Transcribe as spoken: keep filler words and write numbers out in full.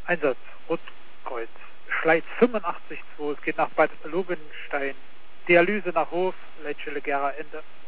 Einsatz Rotkreuz. Schleiz fünfundachtzig zwei, es geht nach Bad Lobenstein. Dialyse nach Hof, Leitstelle Gera Ende.